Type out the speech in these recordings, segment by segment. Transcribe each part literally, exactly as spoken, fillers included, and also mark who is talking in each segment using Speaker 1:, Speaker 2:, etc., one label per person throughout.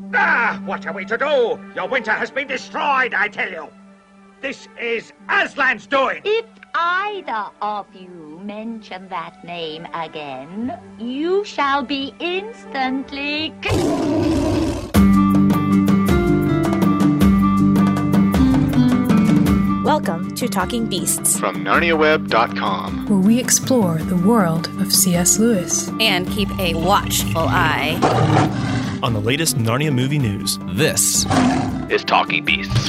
Speaker 1: Ah, what are we to do? Your winter has been destroyed, I tell you. This is Aslan's doing.
Speaker 2: If either of you mention that name again, you shall be instantly...
Speaker 3: Welcome to Talking Beasts
Speaker 4: from Narnia Web dot com,
Speaker 5: where we explore the world of C S Lewis
Speaker 3: and keep a watchful eye
Speaker 6: on the latest Narnia movie news.
Speaker 7: This is Talking Beasts.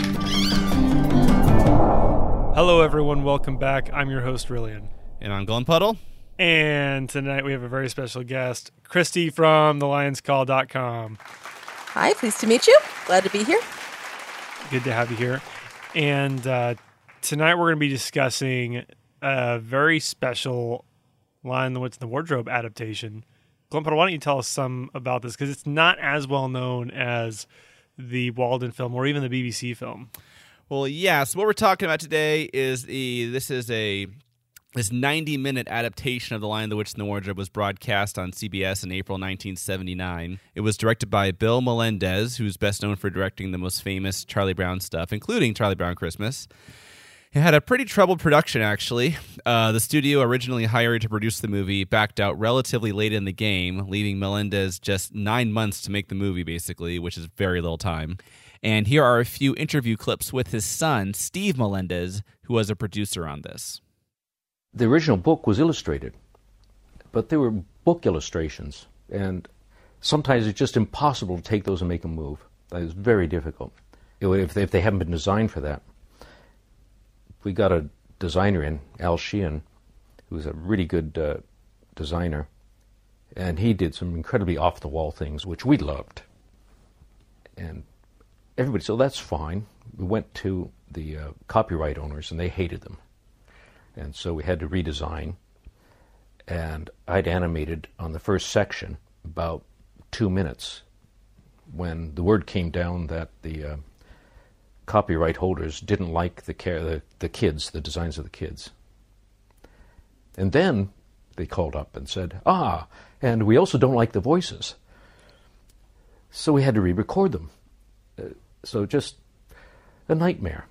Speaker 6: Hello, everyone. Welcome back. I'm your host, Rillian.
Speaker 7: And I'm Glenn Puddle.
Speaker 6: And tonight we have a very special guest, Christy from the lions call dot com.
Speaker 8: Hi, pleased to meet you. Glad to be here.
Speaker 6: Good to have you here. And uh, tonight we're going to be discussing a very special Lion, the Witch, and the Wardrobe adaptation. Glenn Puddle, why don't you tell us some about this? Because it's not as well known as the Walden film or even the B B C film.
Speaker 7: Well, yeah. So what we're talking about today is the this is a this ninety minute adaptation of The Lion, the Witch, and the Wardrobe was broadcast on C B S in April nineteen seventy-nine. It was directed by Bill Melendez, who's best known for directing the most famous Charlie Brown stuff, including Charlie Brown Christmas. It had a pretty troubled production, actually. Uh, the studio originally hired to produce the movie backed out relatively late in the game, leaving Melendez just nine months to make the movie, basically, which is very little time. And here are a few interview clips with his son, Steve Melendez, who was a producer on this.
Speaker 9: The original book was illustrated, but they were book illustrations, and sometimes it's just impossible to take those and make them move. It was very difficult if they, if they haven't been designed for that. We got a designer in, Al Sheehan, who's a really good uh, designer, and he did some incredibly off-the-wall things, which we loved. And everybody, so that's fine. We went to the uh, copyright owners, and they hated them. And so we had to redesign, and I'd animated on the first section about two minutes when the word came down that the uh, copyright holders didn't like the, care, the the kids, the designs of the kids. And then they called up and said, ah, and we also don't like the voices. So we had to re-record them. Uh, so just a nightmare.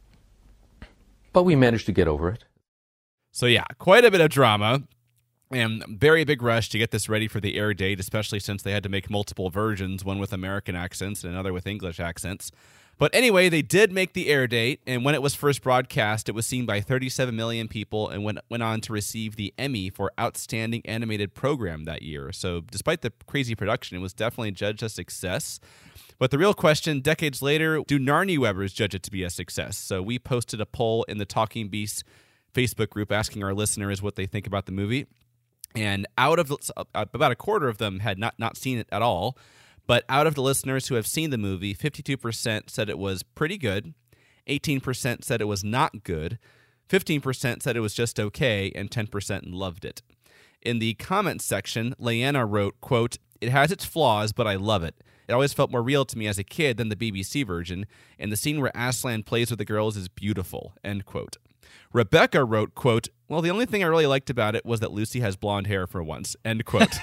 Speaker 9: But we managed to get over it.
Speaker 7: So yeah, quite a bit of drama, and very big rush to get this ready for the air date, especially since they had to make multiple versions, one with American accents and another with English accents. But anyway, they did make the air date, and when it was first broadcast, it was seen by thirty-seven million people and went, went on to receive the Emmy for Outstanding Animated Program that year. So despite the crazy production, it was definitely judged a success. But the real question, decades later, do Narnia Webbers judge it to be a success? So we posted a poll in the Talking Beasts Facebook group asking our listeners what they think about the movie. And out of about a quarter of them had not, not seen it at all. But out of the listeners who have seen the movie, fifty-two percent said it was pretty good, eighteen percent said it was not good, fifteen percent said it was just okay, and ten percent loved it. In the comments section, Leanna wrote, quote, "It has its flaws, but I love it. It always felt more real to me as a kid than the B B C version, and the scene where Aslan plays with the girls is beautiful," end quote. Rebecca wrote, quote, "Well, the only thing I really liked about it was that Lucy has blonde hair for once," end quote.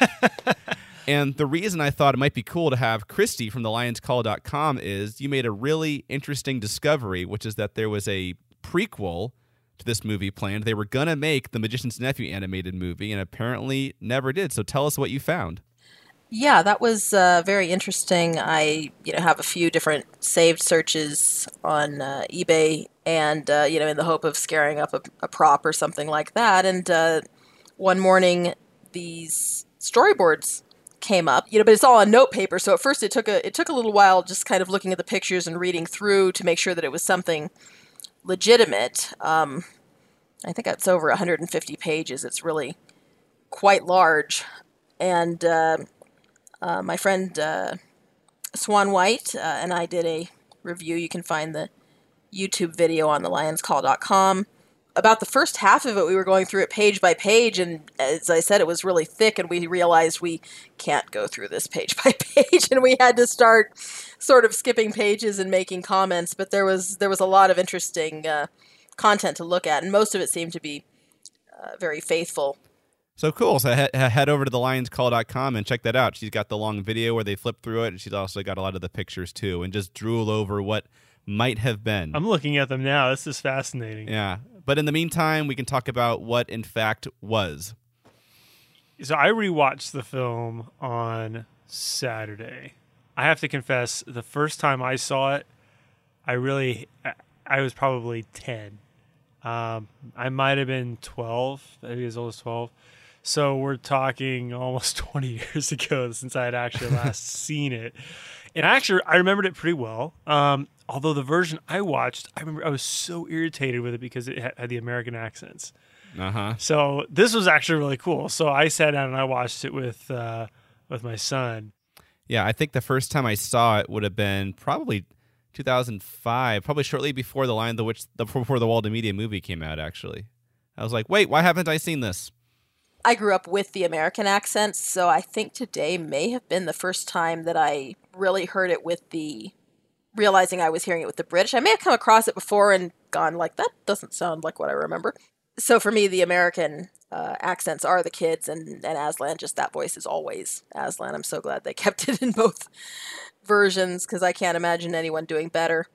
Speaker 7: And the reason I thought it might be cool to have Christy from the lions call dot com is you made a really interesting discovery, which is that there was a prequel to this movie planned. They were going to make the Magician's Nephew animated movie and apparently never did. So tell us what you found.
Speaker 8: Yeah, that was uh, very interesting. I, you know, have a few different saved searches on uh, eBay, and uh, you know, in the hope of scaring up a, a prop or something like that. And uh, one morning, these storyboards came up, you know, but it's all on note paper. So at first, it took a it took a little while, just kind of looking at the pictures and reading through to make sure that it was something legitimate. Um, I think it's over one hundred fifty pages. It's really quite large, and uh, Uh, my friend uh, Swan White uh, and I did a review. You can find the YouTube video on the lions call dot com. About the first half of it, we were going through it page by page, and as I said, it was really thick, and we realized we can't go through this page by page, and we had to start sort of skipping pages and making comments, but there was there was a lot of interesting uh, content to look at, and most of it seemed to be uh, very faithful
Speaker 7: So cool. So he- head over to the lions call dot com and check that out. She's got the long video where they flip through it, and she's also got a lot of the pictures too, and just drool over what might have been.
Speaker 6: I'm looking at them now. This is fascinating.
Speaker 7: Yeah. But in the meantime, we can talk about what in fact was.
Speaker 6: So I rewatched the film on Saturday. I have to confess, the first time I saw it, I really, I was probably ten. Um, I might have been twelve, maybe as old as twelve. So we're talking almost twenty years ago since I had actually last seen it. And actually, I remembered it pretty well. Um, although the version I watched, I remember I was so irritated with it because it had the American accents.
Speaker 7: Uh-huh.
Speaker 6: So this was actually really cool. So I sat down and I watched it with uh, with my son.
Speaker 7: Yeah, I think the first time I saw it would have been probably two thousand five, probably shortly before the Lion the Witch, the, before the Walden Media movie came out. Actually, I was like, wait, why haven't I seen this?
Speaker 8: I grew up with the American accents, so I think today may have been the first time that I really heard it with the, realizing I was hearing it with the British. I may have come across it before and gone like, that doesn't sound like what I remember. So for me, the American uh, accents are the kids, and, and Aslan, just that voice is always Aslan. I'm so glad they kept it in both versions, because I can't imagine anyone doing better.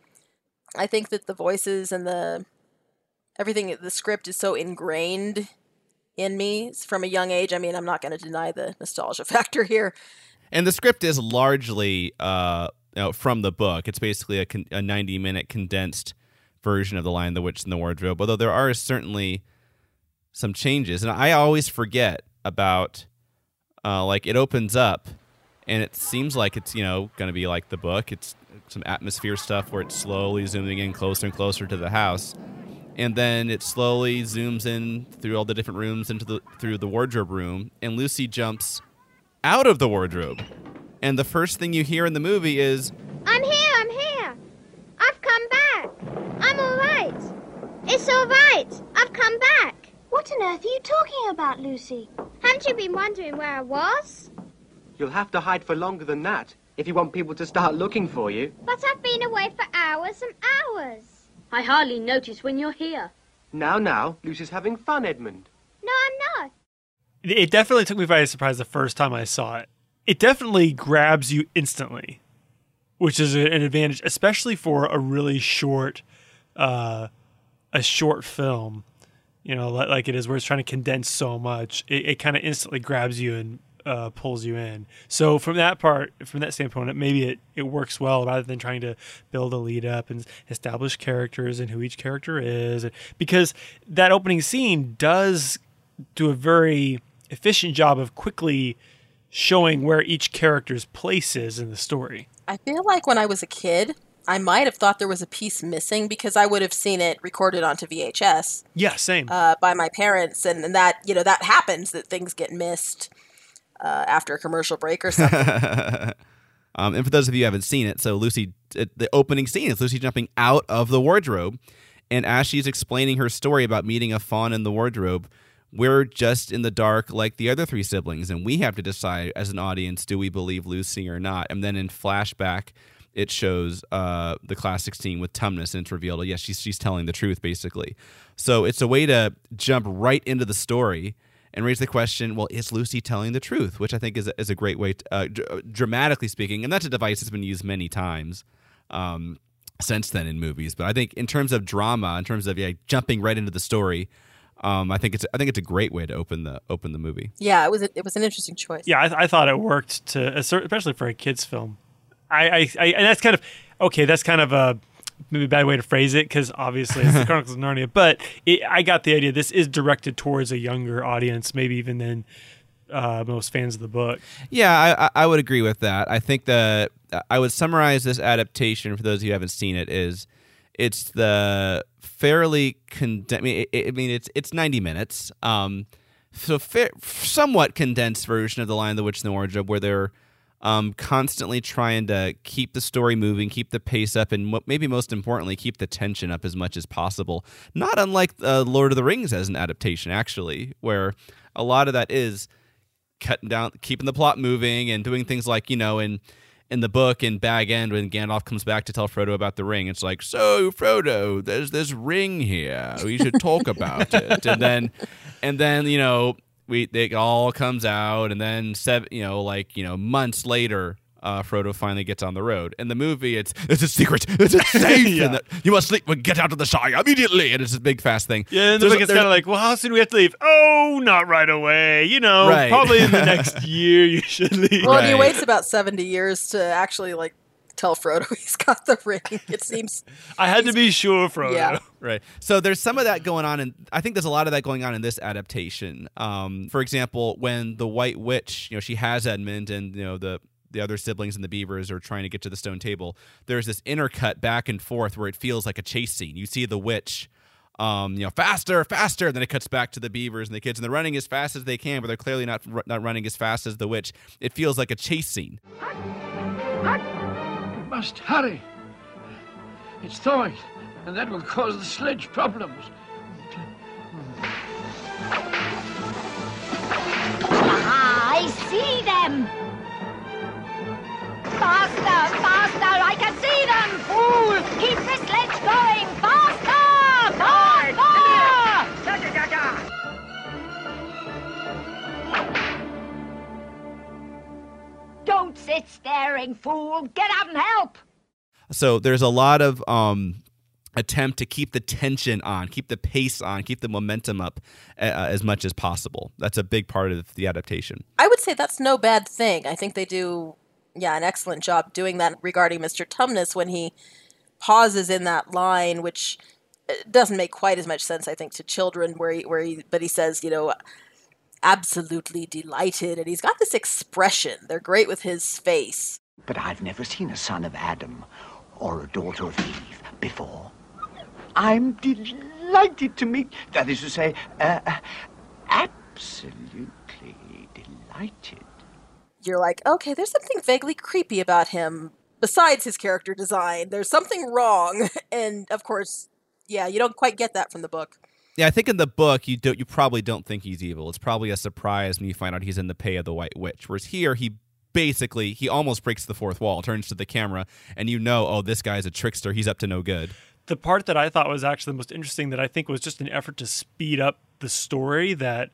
Speaker 8: I think that the voices and the, everything, the script is so ingrained in me from a young age. I mean, I'm not going to deny the nostalgia factor here.
Speaker 7: And the script is largely uh, you know, from the book. It's basically a, con- a ninety-minute condensed version of The Lion, the Witch, and the Wardrobe, although there are certainly some changes. And I always forget about, uh, like, it opens up, and it seems like it's, you know, going to be like the book. It's some atmosphere stuff where it's slowly zooming in closer and closer to the house. And then it slowly zooms in through all the different rooms into the through the wardrobe room, and Lucy jumps out of the wardrobe. And the first thing you hear in the movie is,
Speaker 10: I'm here, I'm here. I've come back. I'm all right. It's all right. I've come back. What on earth are you talking about, Lucy? Haven't you been wondering where I was?
Speaker 11: You'll have to hide for longer than that if you want people to start looking for you.
Speaker 10: But I've been away for hours and hours. I hardly notice when you're here.
Speaker 11: Now, now, Lucy's having fun, Edmund.
Speaker 10: No, I'm not.
Speaker 6: It definitely took me by surprise the first time I saw it. It definitely grabs you instantly, which is an advantage, especially for a really short, uh, a short film. You know, like it is, where it's trying to condense so much. It, it kind of instantly grabs you and uh, pulls you in. So from that part, from that standpoint, maybe it, it works well rather than trying to build a lead up and establish characters and who each character is. Because that opening scene does do a very efficient job of quickly showing where each character's place is in the story.
Speaker 8: I feel like when I was a kid, I might have thought there was a piece missing because I would have seen it recorded onto V H S.
Speaker 6: Yeah, same.
Speaker 8: Uh, by my parents, and, and that, you know, that happens, that things get missed uh, after a commercial break or something.
Speaker 7: um, and for those of you who haven't seen it, so Lucy, the opening scene is Lucy jumping out of the wardrobe, and as she's explaining her story about meeting a fawn in the wardrobe, we're just in the dark like the other three siblings, and we have to decide as an audience, do we believe Lucy or not? And then in flashback, it shows uh, the classic scene with Tumnus, and it's revealed, oh, yes, she's, she's telling the truth, basically. So it's a way to jump right into the story and raise the question, well, is Lucy telling the truth? Which I think is a, is a great way, to, uh, dr- dramatically speaking, and that's a device that's been used many times um, since then in movies. But I think in terms of drama, in terms of yeah, jumping right into the story, Um, I think it's I think it's a great way to open the open the movie.
Speaker 8: Yeah, it was a, it was an interesting choice.
Speaker 6: Yeah, I, I thought it worked to, especially for a kids' film. I, I, I and that's kind of okay. That's kind of a maybe a bad way to phrase it because obviously it's the Chronicles of Narnia. But it, I got the idea. This is directed towards a younger audience, maybe even than uh, most fans of the book.
Speaker 7: Yeah, I, I would agree with that. I think that I would summarize this adaptation for those of you who haven't seen it is. It's the fairly condensed. I mean, it, I mean, it's it's ninety minutes. Um, so fair, somewhat condensed version of The Lion, the Witch, and the Wardrobe, where they're um, constantly trying to keep the story moving, keep the pace up, and mo- maybe most importantly, keep the tension up as much as possible. Not unlike uh, Lord of the Rings as an adaptation, actually, where a lot of that is cutting down, keeping the plot moving, and doing things like, you know, in. In the book, in Bag End, when Gandalf comes back to tell Frodo about the ring, it's like, so Frodo, there's this ring here. We should talk about it. And then, and then you know, we it all comes out, and then seven, you know, like you know, months later, uh, Frodo finally gets on the road. In the movie, it's it's a secret, it's a safe,
Speaker 6: Yeah.
Speaker 7: and that you must sleep, get out of the Shire immediately, and it's this big fast thing.
Speaker 6: Yeah, and the
Speaker 7: There's-
Speaker 6: book it's
Speaker 7: there's-
Speaker 6: kind of like, well, how soon do we have to leave? Oh, not right away. You know,
Speaker 7: Right.
Speaker 6: probably in the next year you should leave.
Speaker 8: Well, and he
Speaker 7: Right.
Speaker 8: waits about seventy years to actually like tell Frodo he's got the ring. It seems
Speaker 6: I had to be sure, Frodo.
Speaker 8: Yeah.
Speaker 7: Right. So there's some of that going on, and I think there's a lot of that going on in this adaptation. Um, for example, when the White Witch, you know, she has Edmund, and you know the the other siblings and the Beavers are trying to get to the Stone Table. There's this intercut back and forth where it feels like a chase scene. You see the witch, um, you know, faster, faster, and then it cuts back to the Beavers and the kids, and they're running as fast as they can, but they're clearly not not running as fast as the witch. It feels like a chase scene.
Speaker 12: We must hurry. It's thawing, and that will cause the sledge problems.
Speaker 2: I see them! Faster, faster, I can see them! Fool! Keep the sledge going! Faster! Faster! Don't sit staring, fool! Get out and help!
Speaker 7: So there's a lot of um, attempt to keep the tension on, keep the pace on, keep the momentum up uh, as much as possible. That's a big part of the adaptation.
Speaker 8: I would say that's no bad thing. I think they do, yeah, an excellent job doing that regarding Mister Tumnus when he pauses in that line, which doesn't make quite as much sense, I think, to children. Where he, where he, but he says, you know, absolutely delighted, and he's got this expression. They're great with his face.
Speaker 13: But I've never seen a son of Adam or a daughter of Eve before. I'm delighted to meet, that is to say, uh, absolutely delighted.
Speaker 8: You're like, okay, there's something vaguely creepy about him. Besides his character design, there's something wrong. And of course, yeah, you don't quite get that from the book.
Speaker 7: Yeah, I think in the book you don't, you probably don't think he's evil. It's probably a surprise when you find out he's in the pay of the White Witch. Whereas here, he basically he almost breaks the fourth wall, turns to the camera, and you know, oh, this guy's a trickster. He's up to no good.
Speaker 6: The part that I thought was actually the most interesting, that I think was just an effort to speed up the story, that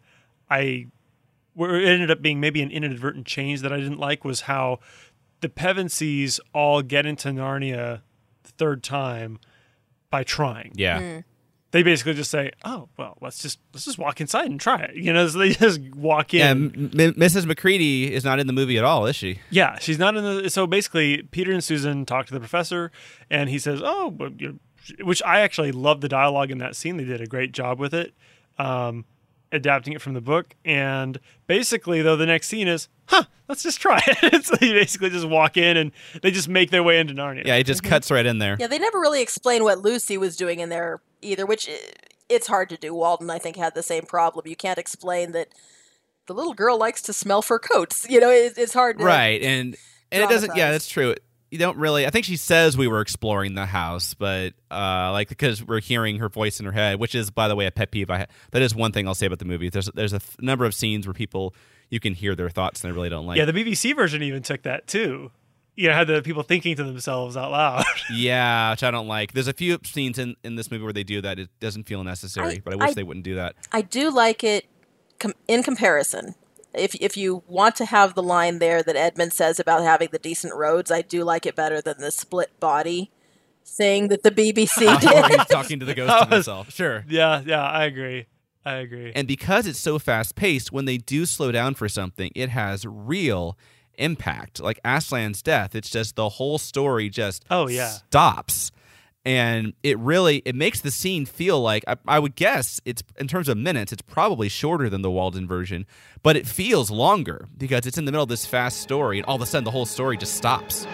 Speaker 6: I where it ended up being maybe an inadvertent change that I didn't like, was how the Pevensies all get into Narnia the third time by trying.
Speaker 7: Yeah.
Speaker 8: Mm.
Speaker 6: They basically just say, "Oh, well, let's just let's just walk inside and try it." You know, so they just walk in.
Speaker 7: Yeah, M- M- Missus McCready is not in the movie at all, is she?
Speaker 6: Yeah, she's not in the. So basically, Peter and Susan talk to the professor, and he says, "Oh, but you know," which I actually love the dialogue in that scene. They did a great job with it, um, adapting it from the book. And basically, though, the next scene is, "Huh, let's just try it." So they basically just walk in and they just make their way into Narnia.
Speaker 7: Yeah, he just cuts right in there.
Speaker 8: Yeah, they never really explain what Lucy was doing in there either, which i- it's hard to do. Walden, I think, had the same problem. You can't explain that the little girl likes to smell fur coats. You know, it, it's hard to...
Speaker 7: Right, and and it doesn't. Yeah,
Speaker 8: dramatize.
Speaker 7: that's true. You don't really. I think she says we were exploring the house, but uh, like because we're hearing her voice in her head, which is, by the way, a pet peeve. I ha- that is one thing I'll say about the movie. There's there's a th- number of scenes where people you can hear their thoughts and they really don't like.
Speaker 6: Yeah, the B B C version even took that too. You know, had the people thinking to themselves out loud.
Speaker 7: Yeah, which I don't like. There's a few scenes in, in this movie where they do that. It doesn't feel necessary,
Speaker 8: I-
Speaker 7: but I wish
Speaker 8: I-
Speaker 7: they wouldn't do that.
Speaker 8: I do like it com- in comparison. If if you want to have the line there that Edmund says about having the decent roads, I do like it better than the split body thing that the B B C
Speaker 7: Oh, where
Speaker 8: did.
Speaker 7: he's talking to the ghost of himself. Sure.
Speaker 6: Yeah, yeah, I agree. I agree.
Speaker 7: And because it's so fast paced, when they do slow down for something, it has real impact. Like Aslan's death, it's just the whole story just
Speaker 6: Oh, yeah.
Speaker 7: stops. And it really it makes the scene feel like I, I would guess it's in terms of minutes, it's probably shorter than the Walden version, but it feels longer because it's in the middle of this fast story, and all of a sudden the whole story just stops.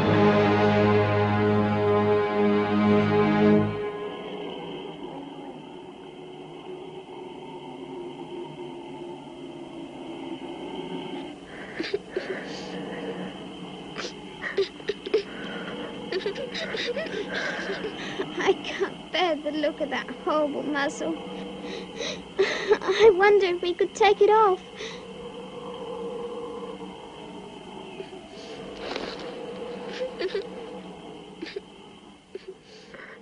Speaker 10: I can't bear the look of that horrible muzzle. I wonder if we could take it off.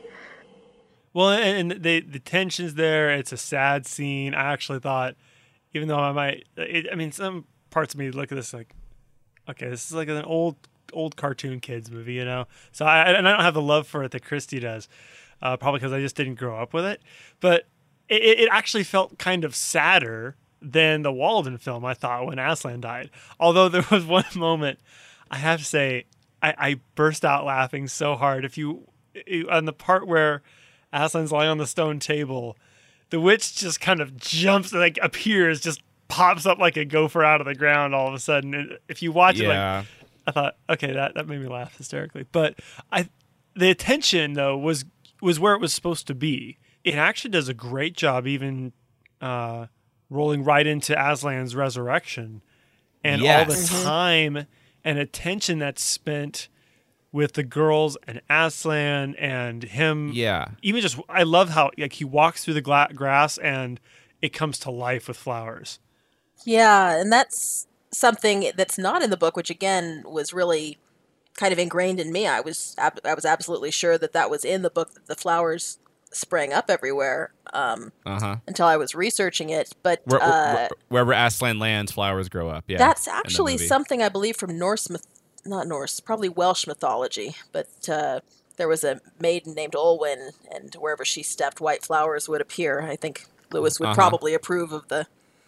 Speaker 6: Well, and the the tension's there. It's a sad scene. I actually thought, even though I might, it, I mean, some parts of me look at this like, okay, this is like an old, old cartoon kids movie, you know? So I, and I don't have the love for it that Christy does, uh, probably because I just didn't grow up with it. But it, it actually felt kind of sadder than the Walden film, I thought, when Aslan died. Although there was one moment, I have to say, I, I burst out laughing so hard. If you, on the part where Aslan's lying on the stone table, the witch just kind of jumps, like appears, just pops up like a gopher out of the ground all of a sudden. And if you watch
Speaker 7: Yeah.
Speaker 6: it, like, I thought, okay, that, that made me laugh hysterically. But I, the attention though was was where it was supposed to be. It actually does a great job, even uh, rolling right into Aslan's resurrection, and
Speaker 7: Yes.
Speaker 6: all the
Speaker 7: Mhm.
Speaker 6: time and attention that's spent with the girls and Aslan and him.
Speaker 7: Yeah.
Speaker 6: Even just, I love how like he walks through the gla- grass and it comes to life with flowers.
Speaker 8: Yeah, and that's something that's not in the book, which again was really kind of ingrained in me. I was ab- I was absolutely sure that that was in the book, that the flowers sprang up everywhere um,
Speaker 7: Uh-huh.
Speaker 8: until I was researching it. But
Speaker 7: Where, where-
Speaker 8: uh,
Speaker 7: wherever Aslan lands, flowers grow up. Yeah.
Speaker 8: that's
Speaker 7: in the
Speaker 8: actually
Speaker 7: movie.
Speaker 8: something I believe from Norse myth, not Norse, probably Welsh mythology. But uh, there was a maiden named Olwen, and wherever she stepped, white flowers would appear. I think Lewis would
Speaker 7: Uh-huh.
Speaker 8: probably approve of the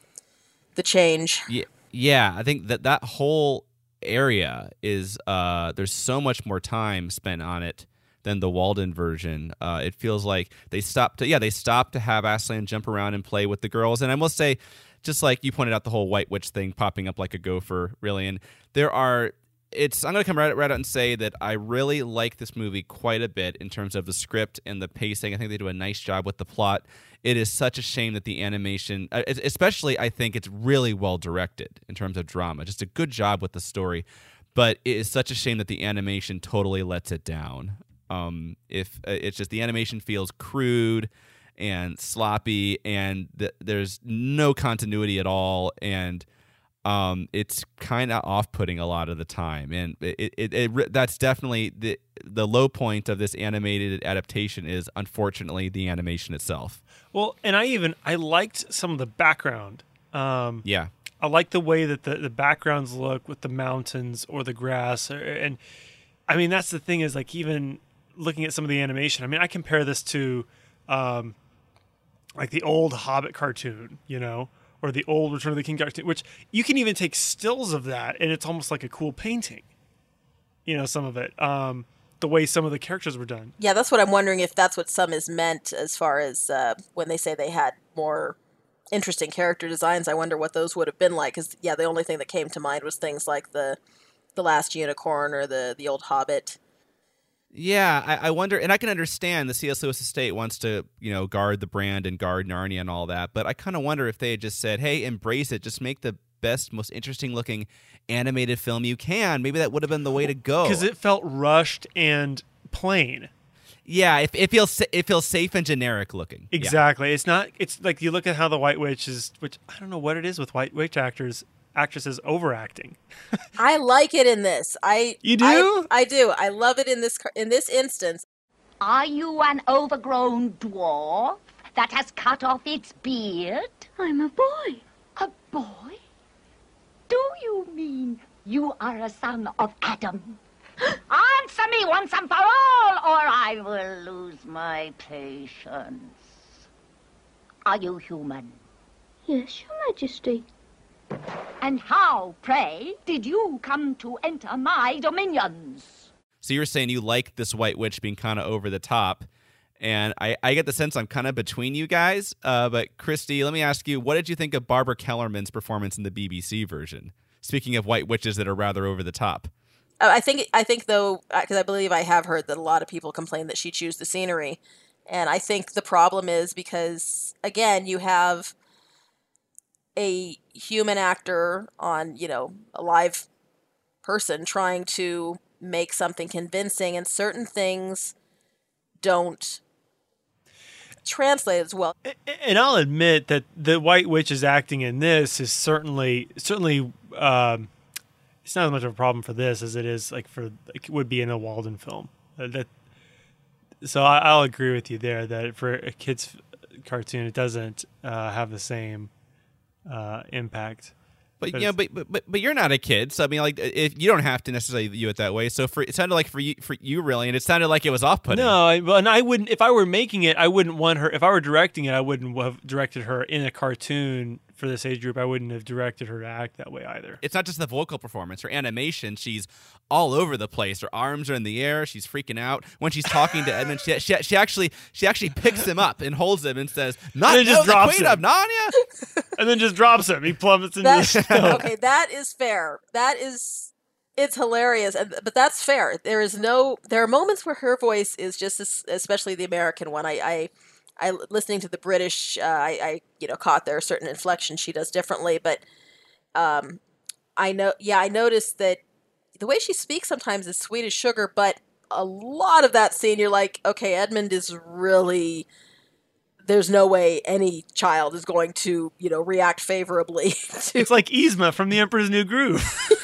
Speaker 8: the change.
Speaker 7: Yeah, yeah. I think that that whole area is uh, there's so much more time spent on it than the Walden version. Uh, it feels like they stopped to yeah they stopped to have Aslan jump around and play with the girls. And I must say, just like you pointed out, the whole white witch thing popping up like a gopher, really. And there are. It's. I'm going to come right, right out and say that I really like this movie quite a bit in terms of the script and the pacing. I think they do a nice job with the plot. It is such a shame that the animation, uh, especially, I think it's really well directed in terms of drama. Just a good job with the story. But it is such a shame that the animation totally lets it down. Um, if uh, it's just the animation feels crude and sloppy, and th- there's no continuity at all, and Um, it's kind of off-putting a lot of the time, and it, it, it that's definitely the the low point of this animated adaptation is unfortunately the animation itself.
Speaker 6: Well, and I even I liked some of the background. Um,
Speaker 7: Yeah,
Speaker 6: I like the way that the, the backgrounds look with the mountains or the grass, or, and I mean that's the thing is like even looking at some of the animation. I mean I compare this to um, like the old Hobbit cartoon, you know. Or the old Return of the King cartoon, which you can even take stills of that, and it's almost like a cool painting. You know, some of it, um, the way some of the characters were done.
Speaker 8: Yeah, that's what I'm wondering if that's what some is meant as far as uh, when they say they had more interesting character designs. I wonder what those would have been like. Because yeah, the only thing that came to mind was things like the the Last Unicorn or the the old Hobbit.
Speaker 7: yeah. I, I wonder, and I can understand the C S. Lewis estate wants to, you know, guard the brand and guard Narnia and all that, but I kind of wonder if they had just said, "Hey, embrace it. Just make the best, most interesting looking animated film you can." Maybe that would have been the way to go.
Speaker 6: Because it felt rushed and plain.
Speaker 7: Yeah, it, it feels sa- it feels safe and generic looking. Yeah.
Speaker 6: Exactly. It's not. It's like you look at how the White Witch is, which I don't know what it is with White Witch actors, actresses overacting.
Speaker 8: I like it in this. I
Speaker 6: You do?
Speaker 8: I, I do. I love it in this car- in this instance.
Speaker 2: Are you an overgrown dwarf that has cut off its beard?
Speaker 10: I'm a boy.
Speaker 2: A boy? Do you mean you are a son of Adam? Answer me once and for all, or I will lose my patience. Are you human?
Speaker 10: Yes, Your Majesty.
Speaker 2: And how, pray, did you come to enter my dominions?
Speaker 7: So you're saying you like this White Witch being kind of over the top, and I, I get the sense I'm kind of between you guys. Uh, but Christy, let me ask you, what did you think of Barbara Kellerman's performance in the B B C version? Speaking of White Witches that are rather over the top.
Speaker 8: Uh, I think I think though, because I believe I have heard that a lot of people complain that she chews the scenery, and I think the problem is because again you have a human actor on, you know, a live person trying to make something convincing, and certain things don't translate as well.
Speaker 6: And I'll admit that the White Witch's acting in this is certainly certainly um, it's not as much of a problem for this as it is like for like it would be in a Walden film. Uh, that so I, I'll agree with you there that for a kids cartoon it doesn't uh, have the same uh, impact.
Speaker 7: But,
Speaker 6: But
Speaker 7: you know,
Speaker 6: it's-
Speaker 7: but, but but you're not a kid, so I mean, like, if you don't have to necessarily view it that way. So for it sounded like for you, for you really, and it sounded like it was off-putting.
Speaker 6: No, I, well, and I wouldn't. If I were making it, I wouldn't want her. If I were directing it, I wouldn't have directed her in a cartoon for this age group. I wouldn't have directed her to act that way either.
Speaker 7: It's not just the vocal performance. Her animation, she's all over the place. Her arms are in the air. She's freaking out when she's talking to Edmund. She, she, she actually she actually picks him up and holds him and says, "Not
Speaker 6: And then
Speaker 7: no,
Speaker 6: just
Speaker 7: the
Speaker 6: drops
Speaker 7: Queen
Speaker 6: him.
Speaker 7: of Narnia."
Speaker 6: And then just drops him. He plummets into
Speaker 8: That,
Speaker 6: the snow.
Speaker 8: okay, that is fair. That is, it's hilarious, and, but that's fair. There is no, there are moments where her voice is just, as, especially the American one. I, I, I listening to the British, uh, I, I, you know, caught there are certain inflections she does differently, but, um, I know, yeah, I noticed that the way she speaks sometimes is sweet as sugar, but a lot of that scene, you're like, okay, Edmund is really. There's no way any child is going to, you know, react favorably to.
Speaker 6: It's like Yzma from The Emperor's New Groove.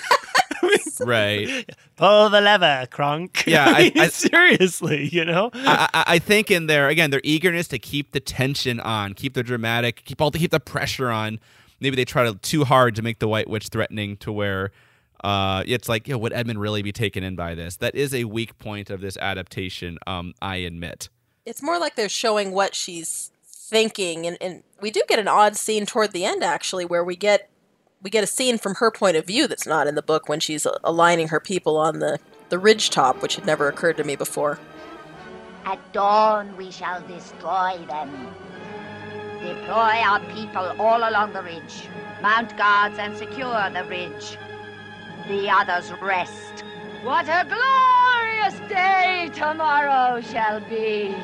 Speaker 7: Right.
Speaker 6: Pull the lever, Kronk.
Speaker 7: Yeah,
Speaker 6: I, mean,
Speaker 7: I- I-
Speaker 6: seriously, you know.
Speaker 7: I, I, I think in their again their eagerness to keep the tension on, keep the dramatic, keep all keep the pressure on. Maybe they try to too hard to make the White Witch threatening to where uh, it's like, you know, would Edmund really be taken in by this? That is a weak point of this adaptation. Um, I admit.
Speaker 8: It's more like they're showing what she's thinking, and, and we do get an odd scene toward the end, actually, where we get we get a scene from her point of view that's not in the book when she's aligning her people on the, the ridge top, which had never occurred to me before.
Speaker 2: At dawn we shall destroy them. Deploy our people all along the ridge. Mount guards and secure the ridge. The others rest. What a glorious day tomorrow shall be.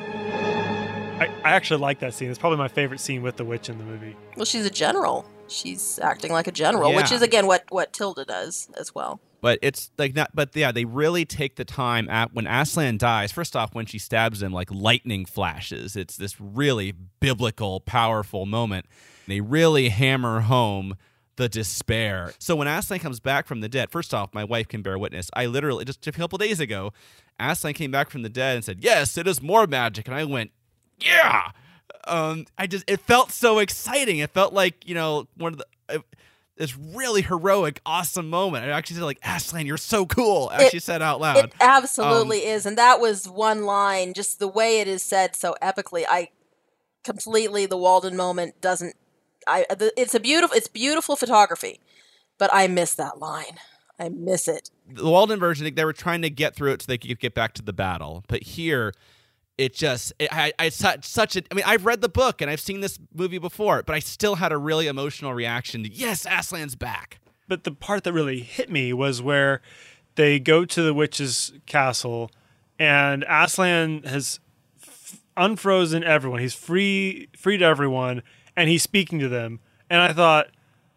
Speaker 6: I, I actually like that scene. It's probably my favorite scene with the witch in the movie.
Speaker 8: Well, she's a general. She's acting like a general, which
Speaker 7: Yeah.
Speaker 8: is, again, what, what Tilda does as well.
Speaker 7: But it's like not. But yeah, they really take the time at when Aslan dies. First off, when she stabs him, like lightning flashes. It's this really biblical, powerful moment. They really hammer home the despair. So when Aslan comes back from the dead, first off, my wife can bear witness. I literally just a couple days ago, Aslan came back from the dead and said, "Yes, it is more magic," and I went, "Yeah." Um, I just it felt so exciting. It felt like, you know, one of the. Uh, this really heroic, awesome moment. I actually said, like, Aslan, you're so cool. I actually
Speaker 8: It-
Speaker 7: said out loud.
Speaker 8: It absolutely
Speaker 7: Um,
Speaker 8: is, and that was one line, just the way it is said so epically. I completely, the Walden moment doesn't, I, the, it's a beautiful, it's beautiful photography, but I miss that line. I miss it.
Speaker 7: The Walden version, they were trying to get through it so they could get back to the battle. But here, it just, it, I, I such, such a, I mean, I've read the book and I've seen this movie before, but I still had a really emotional reaction to, yes, Aslan's back.
Speaker 6: But the part that really hit me was where they go to the witch's castle, and Aslan has f- unfrozen everyone. He's free, freed everyone, and he's speaking to them. And I thought,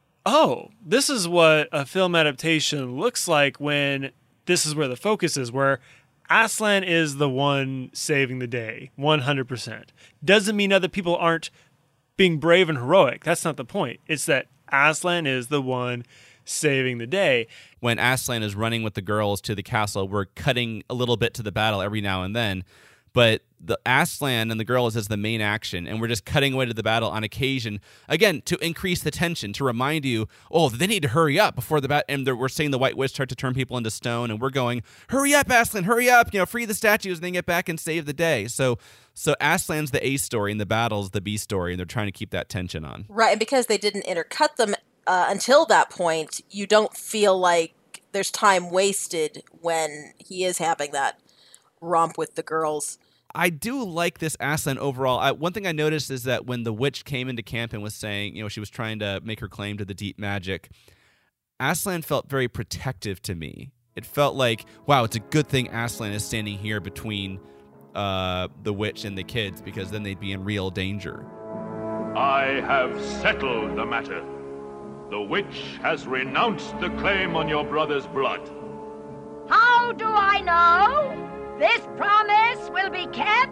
Speaker 6: oh, this is what a film adaptation looks like when this is where the focus is, where Aslan is the one saving the day, one hundred percent. Doesn't mean other people aren't being brave and heroic. That's not the point. It's that Aslan is the one saving the day.
Speaker 7: When Aslan is running with the girls to the castle, we're cutting a little bit to the battle every now and then. But the Aslan and the girls is the main action, and we're just cutting away to the battle on occasion, again, to increase the tension, to remind you, oh, they need to hurry up before the battle. And we're seeing the White Witch start to turn people into stone, and we're going, hurry up, Aslan, hurry up, you know, free the statues, and then get back and save the day. So, so Aslan's the A story, and the battle's the B story, and they're trying to keep that tension on.
Speaker 8: Right, and because they didn't intercut them uh, until that point, you don't feel like there's time wasted when he is having that romp with the girls.
Speaker 7: I do like this Aslan overall. I, one thing I noticed is that when the witch came into camp and was saying, you know, she was trying to make her claim to the deep magic, Aslan felt very protective to me. It felt like, wow, it's a good thing Aslan is standing here between uh, the witch and the kids, because then they'd be in real danger.
Speaker 14: I have settled the matter. The witch has renounced the claim on your brother's blood.
Speaker 2: How do I know? This promise will be kept.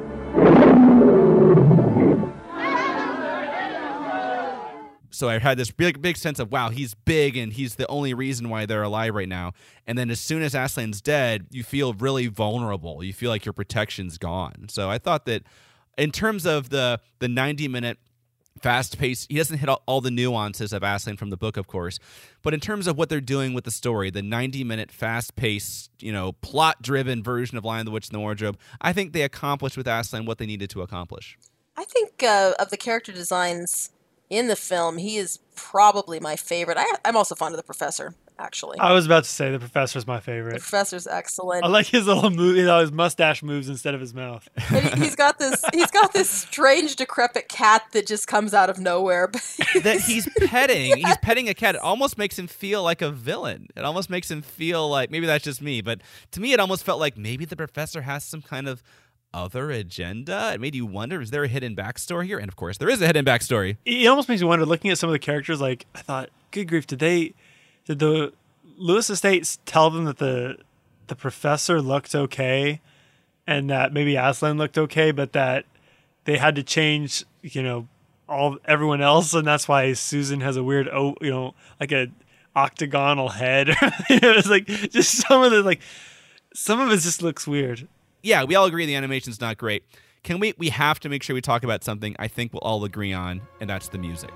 Speaker 7: So I had this big, big sense of, wow, he's big and he's the only reason why they're alive right now. And then as soon as Aslan's dead, you feel really vulnerable. You feel like your protection's gone. So I thought that in terms of the the ninety minute fast paced. He doesn't hit all, all the nuances of Aslan from the book, of course. But in terms of what they're doing with the story, the ninety minute fast paced, you know, plot driven version of Lion, the Witch, and the Wardrobe, I think they accomplished with Aslan what they needed to accomplish.
Speaker 8: I think uh, of the character designs in the film, he is probably my favorite. I, I'm also fond of the Professor, actually.
Speaker 6: I was about to say the Professor's my favorite.
Speaker 8: The Professor's excellent.
Speaker 6: I like his little move, you know, his mustache moves instead of his mouth.
Speaker 8: And he- he's got this. He's got this strange, decrepit cat that just comes out of nowhere.
Speaker 7: That he's petting. He's petting a cat. It almost makes him feel like a villain. It almost makes him feel like, maybe that's just me, but to me, it almost felt like maybe the Professor has some kind of other agenda. It made you wonder, is there a hidden backstory here? And of course, there is a hidden backstory.
Speaker 6: It almost makes me wonder, looking at some of the characters, like, I thought, good grief, did they, did the Lewis Estates tell them that the the Professor looked okay and that maybe Aslan looked okay, but that they had to change, you know, all everyone else, and that's why Susan has a weird, oh, you know, like a octagonal head. It was like just some of the like, some of it just looks weird.
Speaker 7: Yeah, we all agree the animation's not great. Can we? We have to make sure we talk about something I think we'll all agree on, and that's the music.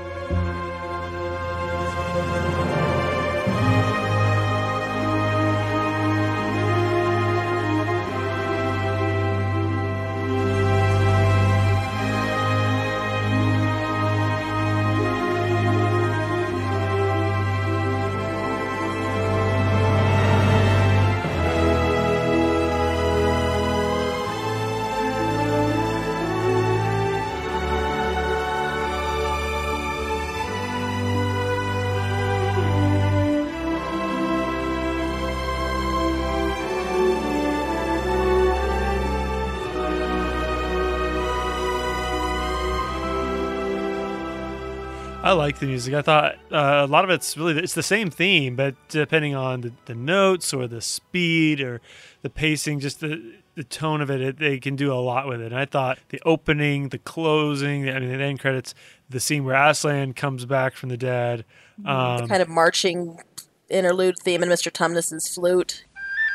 Speaker 6: I like the music. I thought uh, a lot of it's really, it's the same theme, but depending on the, the notes or the speed or the pacing, just the the tone of it, it, they can do a lot with it. And I thought the opening, the closing, I mean, the end credits, the scene where Aslan comes back from the dead. Um,
Speaker 8: the kind of marching interlude theme in Mister Tumnus's flute.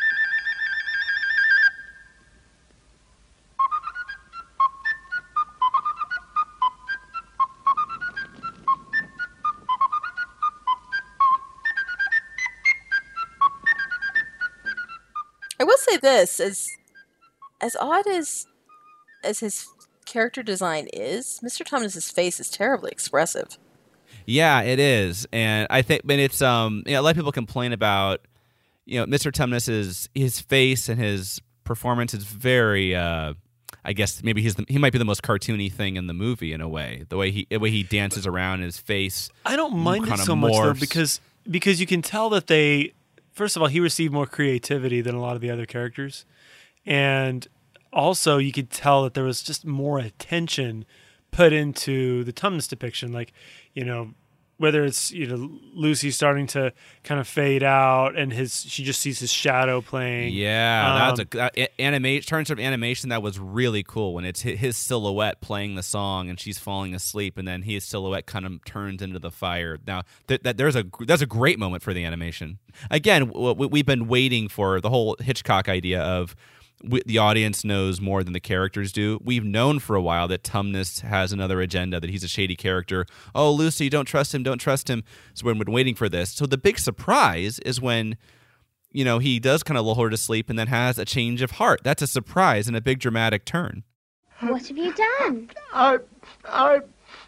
Speaker 8: I will say this, as as odd as as his character design is, Mister Tumnus's face is terribly expressive.
Speaker 7: Yeah, it is, and I think, but it's um, you know, a lot of people complain about, you know, Mister Tumnus's his face and his performance is very, uh, I guess maybe he's the, he might be the most cartoony thing in the movie in a way. The way he the way he dances around his face.
Speaker 6: I don't mind it
Speaker 7: kinda
Speaker 6: so much though,
Speaker 7: morphs.
Speaker 6: because because you can tell that they, first of all, he received more creativity than a lot of the other characters, and also you could tell that there was just more attention put into the Tumnus depiction, like, you know, whether it's, you know, Lucy starting to kind of fade out and his she just sees his shadow playing.
Speaker 7: Yeah,
Speaker 6: Um,
Speaker 7: that's a that, anima- terms of animation that was really cool when it's hi- his silhouette playing the song and she's falling asleep, and then his silhouette kind of turns into the fire. Now, th- that there's a that's a great moment for the animation. Again, w- w- we've been waiting for the whole Hitchcock idea of we, the audience knows more than the characters do. We've known for a while that Tumnus has another agenda, that he's a shady character. Oh, Lucy, don't trust him, don't trust him. So we've been waiting for this. So the big surprise is when, you know, he does kind of lull her to sleep and then has a change of heart. That's a surprise and a big dramatic turn.
Speaker 10: What have you done?
Speaker 13: I, I,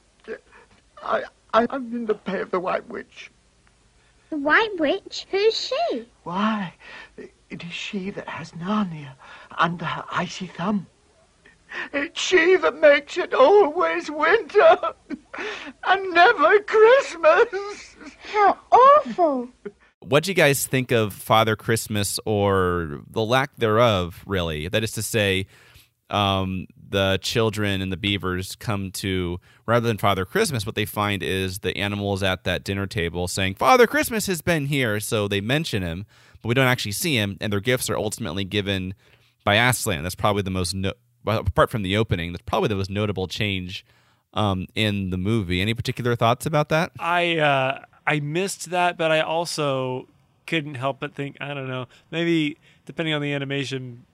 Speaker 13: I, I'm in the pay of the White Witch.
Speaker 10: The White Witch? Who's she?
Speaker 13: Why, it is she that has Narnia under her icy thumb. It's she that makes it always winter and never Christmas.
Speaker 10: How awful.
Speaker 7: What do you guys think of Father Christmas, or the lack thereof, really? That is to say, um, the children and the beavers come to, rather than Father Christmas, what they find is the animals at that dinner table saying, Father Christmas has been here. So they mention him, but we don't actually see him, and their gifts are ultimately given by Aslan. That's probably the most, no- apart from the opening, that's probably the most notable change um, in the movie. Any particular thoughts about that?
Speaker 6: I uh, I missed that, but I also couldn't help but think, I don't know, maybe depending on the animation,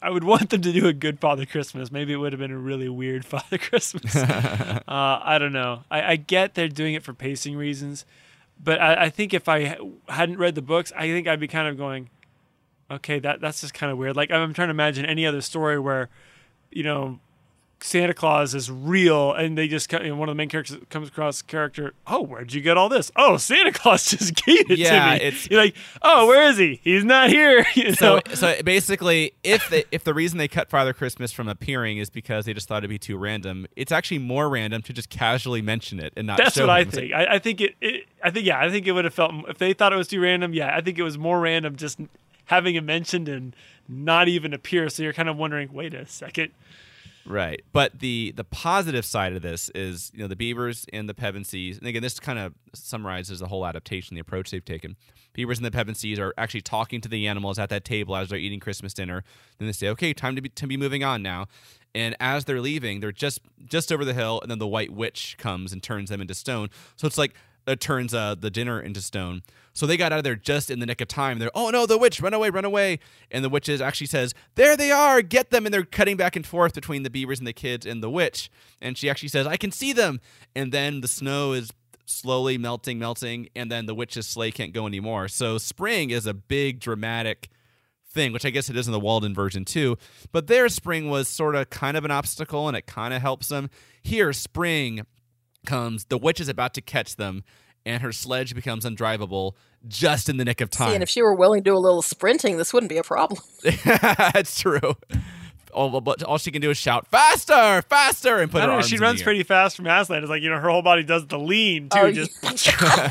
Speaker 6: I would want them to do a good Father Christmas. Maybe it would have been a really weird Father Christmas. uh, I don't know. I, I get they're doing it for pacing reasons, but I, I think if I hadn't read the books, I think I'd be kind of going, okay, that that's just kind of weird. Like I'm trying to imagine any other story where, you know, Santa Claus is real, and they just you know, one of the main characters comes across character. Oh, where'd you get all this? Oh, Santa Claus just gave it
Speaker 7: yeah,
Speaker 6: to me.
Speaker 7: It's,
Speaker 6: You're like, oh, where is he? He's not here. You
Speaker 7: so,
Speaker 6: know?
Speaker 7: so basically, if they, if the reason they cut Father Christmas from appearing is because they just thought it'd be too random, it's actually more random to just casually mention it and not.
Speaker 6: That's
Speaker 7: show
Speaker 6: what I
Speaker 7: him.
Speaker 6: think. I, I think it, it. I think yeah. I think it would have felt if they thought it was too random. Yeah, I think it was more random just having it mentioned and not even appear. So you're kind of wondering, wait a second.
Speaker 7: Right. But the the positive side of this is, you know, the Beavers and the Pevensies, and again, this kind of summarizes the whole adaptation, the approach they've taken. Beavers and the Pevensies are actually talking to the animals at that table as they're eating Christmas dinner. Then they say, okay, time to be, to be moving on now. And as they're leaving, they're just just over the hill, and then the White Witch comes and turns them into stone. So it's like it turns uh, the dinner into stone. So they got out of there just in the nick of time. They're, oh no, the witch, run away, run away. And the witch actually says, there they are, get them. And they're cutting back and forth between the beavers and the kids and the witch. And she actually says, I can see them. And then the snow is slowly melting, melting. And then the witch's sleigh can't go anymore. So spring is a big dramatic thing, which I guess it is in the Walden version too. But their spring was sort of kind of an obstacle, and it kind of helps them. Here, spring comes, the witch is about to catch them, and her sledge becomes undrivable just in the nick of time.
Speaker 8: See, and if she were willing to do a little sprinting, this wouldn't be a problem.
Speaker 7: That's true. All, all she can do is shout, faster, faster, and put
Speaker 6: I
Speaker 7: her
Speaker 6: don't know,
Speaker 7: arms
Speaker 6: she
Speaker 7: in
Speaker 6: runs
Speaker 7: the air.
Speaker 6: pretty fast from Aslan. It's like, you know, her whole body does the lean, too.
Speaker 8: Oh,
Speaker 6: just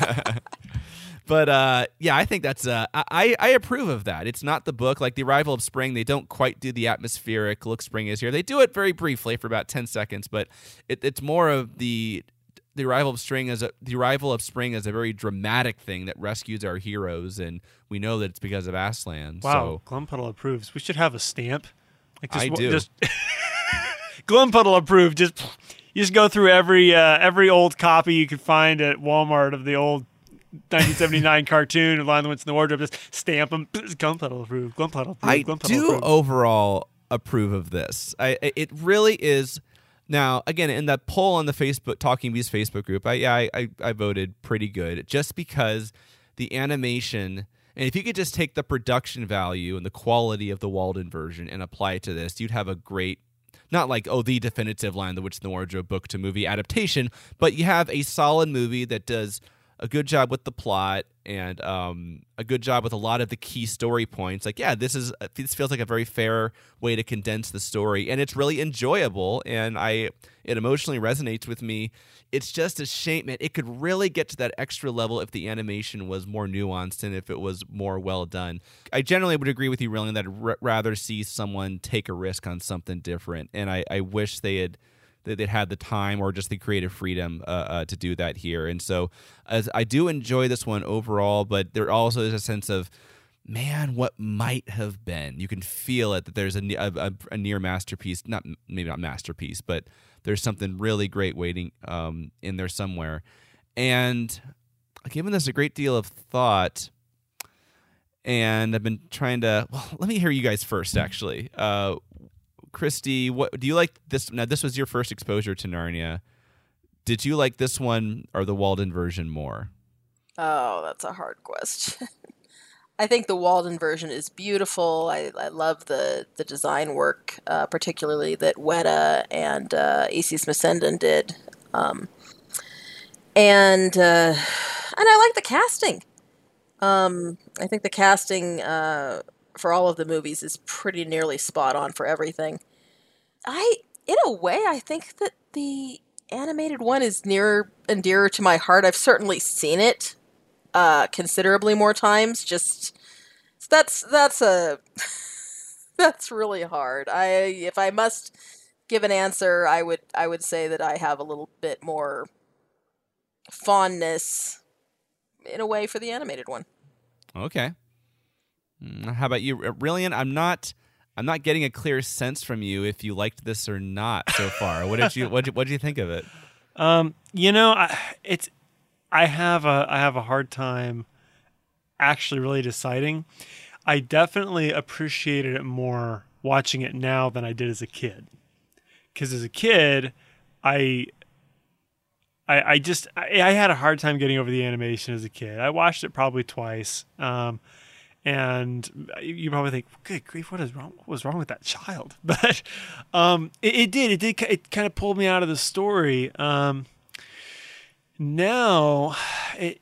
Speaker 7: But uh, yeah, I think that's uh, I I approve of that. It's not the book like The Arrival of Spring. They don't quite do the atmospheric look spring is here. They do it very briefly for about ten seconds, but it, it's more of the the arrival of spring as a the arrival of spring as a very dramatic thing that rescues our heroes, and we know that it's because of Aslan.
Speaker 6: wow,
Speaker 7: So
Speaker 6: Glumpuddle approves. We should have a stamp. Like just,
Speaker 7: I do.
Speaker 6: Just Glumpuddle approved. Just you just go through every uh, every old copy you could find at Walmart of the old nineteen seventy-nine cartoon of Lion the Witch and the Wardrobe. Just stamp them. Glumpuddle approved. Glumpuddle approved.
Speaker 7: I
Speaker 6: Glumpuddle
Speaker 7: do
Speaker 6: approved.
Speaker 7: overall approve of this. I it really is. Now, again, in that poll on the Facebook Talking Beast Facebook group, I yeah, I, I, I voted pretty good just because the animation, and if you could just take the production value and the quality of the Walden version and apply it to this, you'd have a great, not like, oh, the definitive Lion the Witch and the Wardrobe book to movie adaptation, but you have a solid movie that does a good job with the plot and um, a good job with a lot of the key story points. Like, yeah, this is this feels like a very fair way to condense the story, and it's really enjoyable, and I it emotionally resonates with me. It's just a shame, man. It could really get to that extra level if the animation was more nuanced and if it was more well done. I generally would agree with you, Rillian, that I'd r- rather see someone take a risk on something different, and I, I wish they had that they'd had the time or just the creative freedom uh, uh, to do that here. And so as I do enjoy this one overall, but there also is a sense of, man, what might have been. You can feel it, that there's a, a, a near masterpiece, not maybe not masterpiece, but there's something really great waiting um, in there somewhere. And I've given this a great deal of thought, and I've been trying to, well, let me hear you guys first, actually. Uh, Christy, what do you like this? Now, this was your first exposure to Narnia. Did you like this one or the Walden version more?
Speaker 8: Oh, that's a hard question. I think the Walden version is beautiful. I, I love the, the design work, uh, particularly that Weta and uh, A C Smithsenden did. Um, and uh, and I like the casting. Um, I think the casting uh, for all of the movies is pretty nearly spot on for everything. I, in a way, I think that the animated one is nearer and dearer to my heart. I've certainly seen it uh, considerably more times. Just that's that's a that's really hard. I if I must give an answer, I would I would say that I have a little bit more fondness in a way for the animated one.
Speaker 7: Okay. How about you, Rillian? I'm not, I'm not getting a clear sense from you if you liked this or not so far. What did you, what did you, what did you think of it?
Speaker 6: Um, you know, I, it's, I have a, I have a hard time actually really deciding. I definitely appreciated it more watching it now than I did as a kid. Because as a kid, I, I, I just I, I had a hard time getting over the animation as a kid. I watched it probably twice, um, and you probably think, "Good grief, what is wrong? What was wrong with that child?" But um, it, it did. It did. It kind of pulled me out of the story. Um, now, it.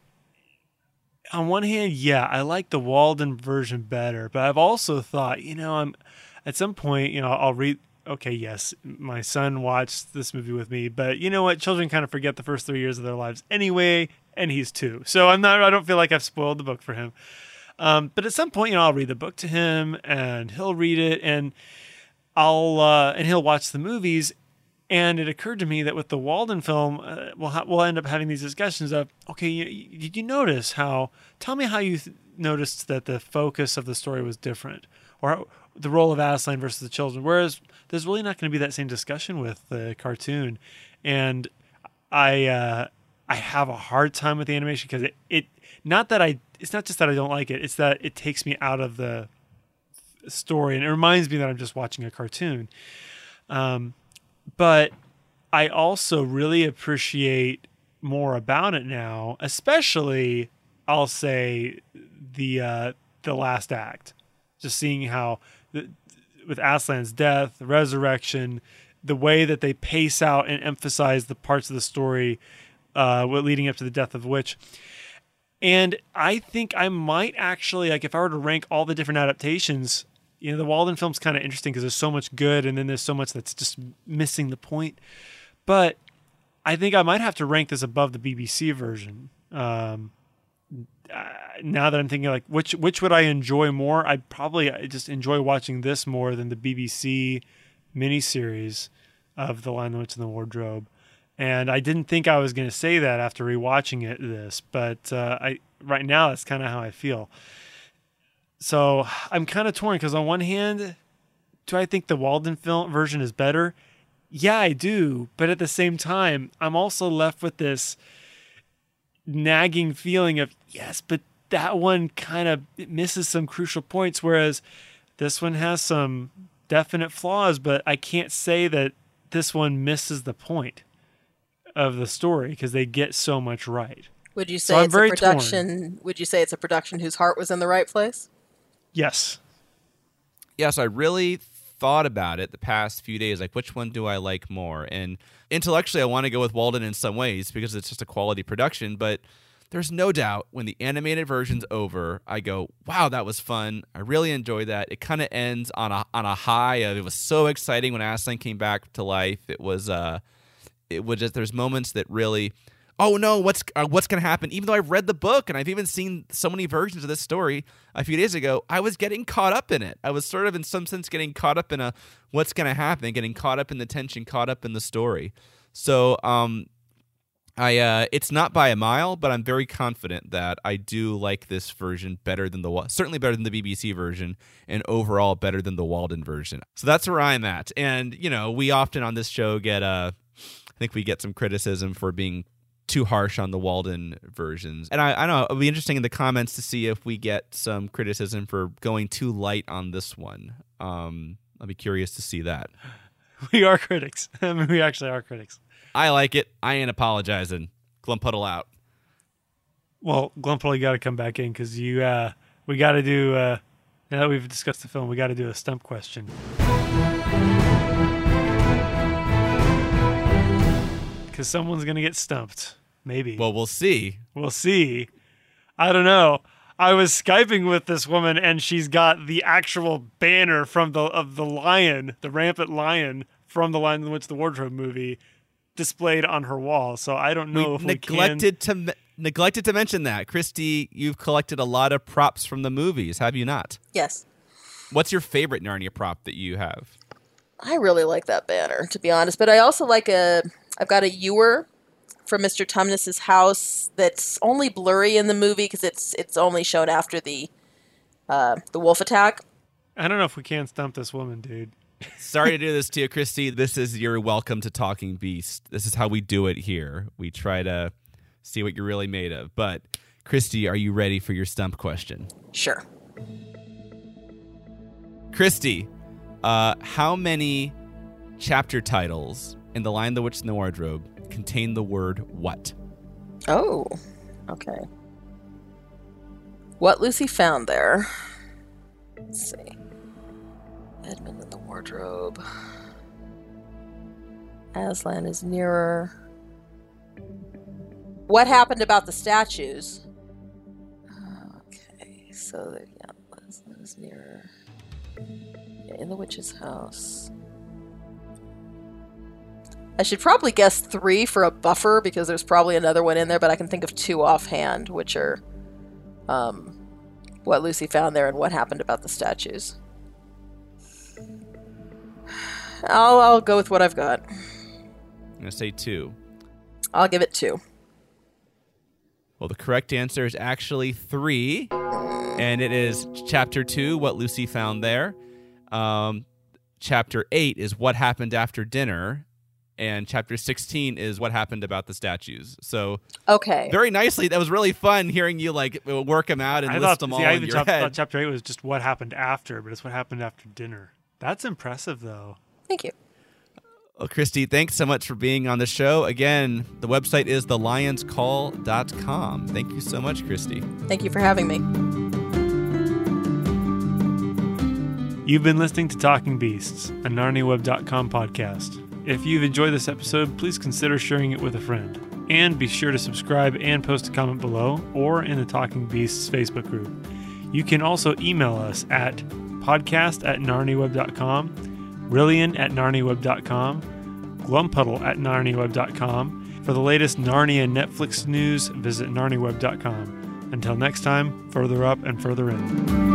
Speaker 6: On one hand, yeah, I like the Walden version better, but I've also thought, you know, I'm at some point, you know, I'll read. Okay, yes, my son watched this movie with me, but you know what? Children kind of forget the first three years of their lives anyway, and he's two, so I'm not. I don't feel like I've spoiled the book for him. Um, but at some point, you know, I'll read the book to him, and he'll read it, and I'll uh, and he'll watch the movies. And it occurred to me that with the Walden film, uh, we'll ha- we'll end up having these discussions of, okay, you, you, did you notice how? Tell me how you th- noticed that the focus of the story was different, or the role of Aslan versus the children. Whereas there's really not going to be that same discussion with the cartoon, and I uh, I have a hard time with the animation because it, it not that I it's not just that I don't like it, it's that it takes me out of the story and it reminds me that I'm just watching a cartoon. Um, but I also really appreciate more about it now, especially I'll say the uh, the last act, just seeing how the, with Aslan's death, the resurrection, the way that they pace out and emphasize the parts of the story uh, leading up to the death of the witch. And I think I might actually, like if I were to rank all the different adaptations, you know, the Walden film's kind of interesting because there's so much good and then there's so much that's just missing the point. But I think I might have to rank this above the B B C version. Um, uh, now that I'm thinking, like, which which would I enjoy more? I'd probably just enjoy watching this more than the B B C miniseries of The Lion, the Witch, and the Wardrobe. And I didn't think I was going to say that after rewatching it. This, but uh, I right now that's kind of how I feel. So I'm kind of torn because on one hand, do I think the Walden film version is better? Yeah, I do. But at the same time, I'm also left with this nagging feeling of, yes, but that one kind of misses some crucial points, whereas this one has some definite flaws, but I can't say that this one misses the point of the story because they get so much right.
Speaker 8: Would you say
Speaker 6: so
Speaker 8: it's a production? Torn. Would you say it's a production whose heart was in the right place?
Speaker 6: Yes.
Speaker 7: Yes, I really thought about it the past few days, like which one do I like more? And intellectually, I want to go with Walden in some ways because it's just a quality production, but there's no doubt when the animated version's over, I go, wow, that was fun. I really enjoyed that. It kind of ends on a on a high of it was so exciting when Aslan came back to life. It was uh it was just there's moments that really oh no, what's uh, what's going to happen? Even though I've read the book and I've even seen so many versions of this story a few days ago, I was getting caught up in it. I was sort of in some sense getting caught up in a what's going to happen, getting caught up in the tension, caught up in the story. So um, I uh, it's not by a mile, but I'm very confident that I do like this version better than the certainly better than the B B C version, and overall better than the Walden version. So that's where I'm at. And you know, we often on this show get uh, I think we get some criticism for being too harsh on the Walden versions. And I, I don't know, it'll be interesting in the comments to see if we get some criticism for going too light on this one. Um, I'll be curious to see that.
Speaker 6: We are critics. I mean, we actually are critics.
Speaker 7: I like it. I ain't apologizing. Glumpuddle out.
Speaker 6: Well, Glumpuddle, you got to come back in because you, uh, we got to do, uh, now that we've discussed the film, we got to do a stump question. Because someone's going to get stumped. Maybe.
Speaker 7: Well, we'll see.
Speaker 6: We'll see. I don't know. I was Skyping with this woman, and she's got the actual banner from the of the lion, the rampant lion from the Lion, the Witch, the Wardrobe movie, displayed on her wall. So I don't know
Speaker 7: we
Speaker 6: if
Speaker 7: neglected
Speaker 6: we can...
Speaker 7: to neglected to mention that, Christy. You've collected a lot of props from the movies, have you not?
Speaker 8: Yes.
Speaker 7: What's your favorite Narnia prop that you have?
Speaker 8: I really like that banner, to be honest. But I also like a. I've got a ewer from Mister Tumnus's house that's only blurry in the movie because it's it's only shown after the uh, the wolf attack.
Speaker 6: I don't know if we can stump this woman, dude.
Speaker 7: Sorry to do this to you, Christy. This is your welcome to Talking Beast. This is how we do it here. We try to see what you're really made of. But, Christy, are you ready for your stump question?
Speaker 8: Sure.
Speaker 7: Christy, Uh, how many chapter titles in The Lion, the Witch, and the Wardrobe contain the word what?
Speaker 8: Oh, okay. What Lucy Found There. Let's see. Edmund and the Wardrobe. Aslan is Nearer. What Happened About the Statues? Okay, so yeah, Aslan is Nearer. Yeah, in the Witch's House. I should probably guess three for a buffer because there's probably another one in there, but I can think of two offhand, which are um, What Lucy Found There and What Happened About the Statues. I'll, I'll go with what I've got.
Speaker 7: I'm going to say two.
Speaker 8: I'll give it two.
Speaker 7: Well, the correct answer is actually three, and it is chapter two, What Lucy Found There. Um, chapter eight is What Happened After Dinner, and chapter sixteen is What Happened About the Statues. So,
Speaker 8: okay,
Speaker 7: very nicely. That was really fun hearing you like work them out and
Speaker 6: I
Speaker 7: list
Speaker 6: thought,
Speaker 7: them
Speaker 6: see,
Speaker 7: all
Speaker 6: I
Speaker 7: in
Speaker 6: even
Speaker 7: your
Speaker 6: chap-
Speaker 7: head.
Speaker 6: thought chapter eight was just what happened after, but it's what happened after dinner. That's impressive, though.
Speaker 8: Thank you.
Speaker 7: Well, Christy, thanks so much for being on the show. Again, the website is the lions call dot com. Thank you so much, Christy.
Speaker 8: Thank you for having me.
Speaker 6: You've been listening to Talking Beasts, a Narnia Web dot com podcast. If you've enjoyed this episode, please consider sharing it with a friend. And be sure to subscribe and post a comment below or in the Talking Beasts Facebook group. You can also email us at podcast at narnia web dot com, Rillian at narnia web dot com, Glumpuddle at narnia web dot com. For the latest Narnia Netflix news, visit narnia web dot com. Until next time, further up and further in.